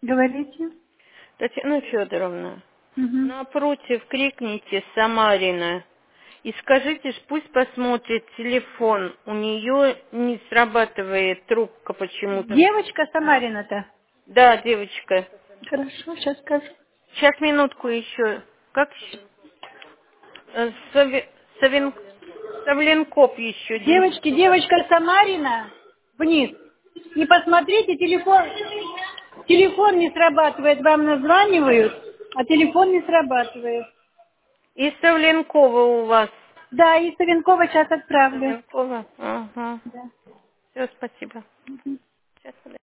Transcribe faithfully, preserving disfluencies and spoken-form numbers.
Говорите. Татьяна Федоровна, Мгм. напротив крикните Самарина и скажите, ж пусть посмотрит телефон. У нее не срабатывает трубка почему-то. Девочка Самарина-то? Да, девочка. Хорошо, сейчас скажу. Сейчас минутку еще. Как еще? Э, Саве- Савин... Савленкоп еще один. Девочки, девочка Самарина, вниз. И посмотрите, телефон, телефон не срабатывает, вам названивают, а телефон не срабатывает. И Савленкова у вас. Да, и Савенкова сейчас отправлю. Савленкова? Ага. Да. Все, спасибо. Сейчас